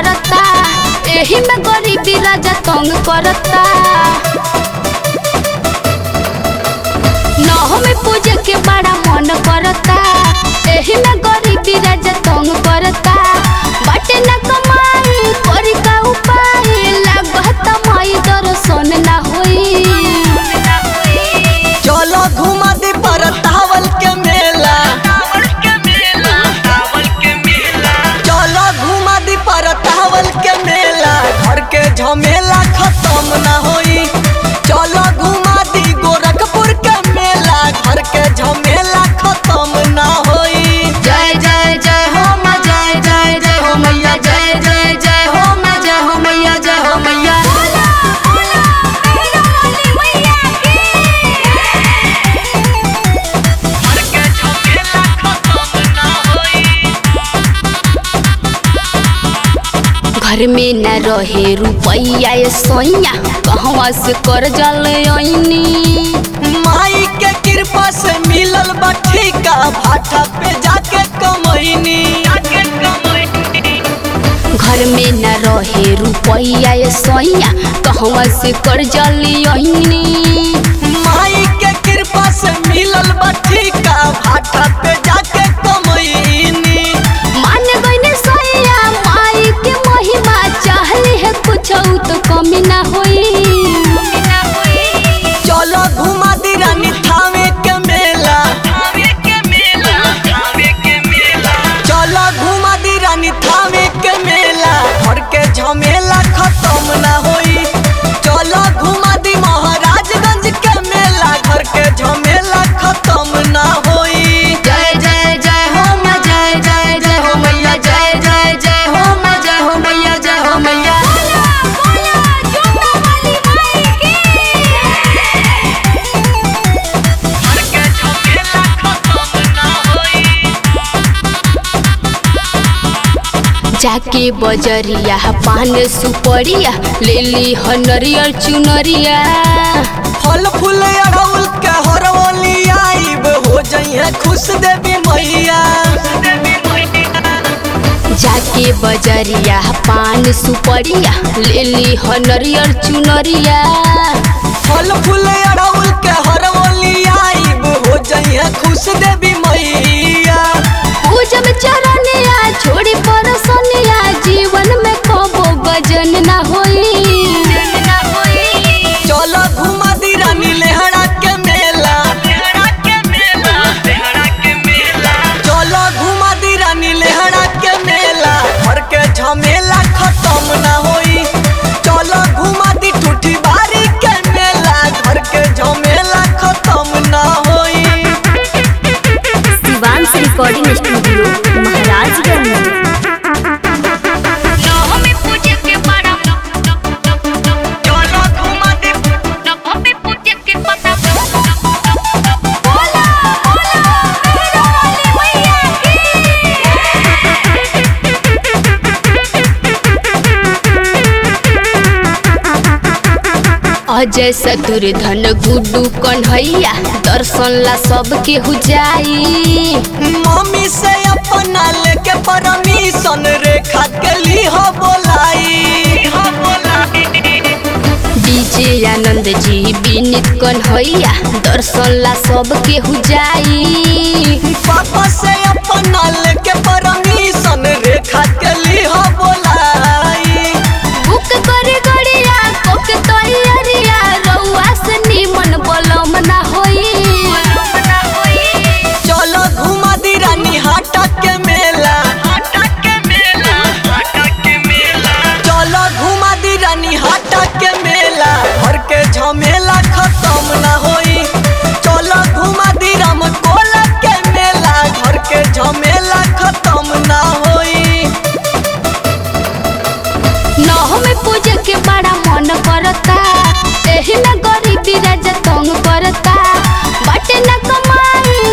करता, एही में गरीबी राजा तंग करता। नवमी पूजे के बड़ा मन करता, एही में गरीबी राजा तंग करता। बाटे न कमाई करी का उपाय, लागत माई दर्शन ना होई। चलो घुमा दी परतावल के मेला, चलो घुमा दी परतावल के मेला, घर के झमेला खत्म ना होई। चलो घुमा दी गोरखपुर के मेला, घर के झमेला खत्म ना होई। जय जय जय हो माँ, जय जय जय हो मैया, जय जय जय हो माँ, जय हो मैया, जय हो मैया। घर में न रहे रुपैया ये सोइया, कहवा से कर जल आईनी। माई के कृपा से मिलल बा ठीका, भाटा पे जाके कमैनी। घर में न रहे रुपैया ये सोइया, कहवा से कर जल आईनी। माई के कृपा से मिलल बा ठीका, भाटा पे जाके कमैनी। मान गईने सोइया माई के महिमा, चाहले है कुछ तो कमी ना होई। चलो घुमा दी रानी थावे के मेला, चलो घुमा दी रानी थावे के मेला, घर के झमेला खत्म ना होई। चलो घुमा दी महाराजगंज के मेला, घर के झमेला खत्म ना होई। जय जय जय हो माँ, जय जय जय हो मैया, जय जय जय हो माँ, जय हो मैया, जय हो मैया। जाके बजरिया पान सुपरिया, ले ली नरियल चुनरिया। फल फूल अड़ौल के हरवली आइब, हो जइहे खुश देवी मैया। जाके बजरिया पान सुपरिया, ले ली नरियल चुनरिया। फल फूल अड़ौल के हरवली आइब, हो जइहे खुश देवी मैया। पूजब चरनिया छोड़ी परसनिया, जीवन में कबो गजन ना होई। चलो घुमा दी रानी लेहड़ा के मेला, चलो घुमा दी रानी लेहड़ा के मेला, घर के झमेला खत्म ना होई। चलो घुमा दी ठूठी बारी के मेला, घर के झमेला खत्म ना होई। Shivansh recording studio Maharajganj. चलो घुमा दी अजय शत्रुधन गुड्डू कन्हैया, दर्शन ला सबके हो जाई। मम्मी से अपना लेके परमिशन, रेखा के ली हो बोलाई। डीजे आनंद जी विनीत कन्हैया, दर्शन ला सबके हो जाई। पापा से अपना लेके परमिशन, रेखा के ली हो बोलाई। बुक करे गड़िया कोके तैयारिया, रउआ से निमन बलम ना होई। चलो घुमा दी रानी हाटा के मेला, चलो घुमा दी रानी हाटा के मेला, घर के झमेला खत्म ना होई। चलो घुमा दी रामकोला के मेला, घर के झमेला खत्म ना होई। नवमी पूजे के बड़ा मन करता, एही में गरीबी राजा तंग करता। बाटे न कमाई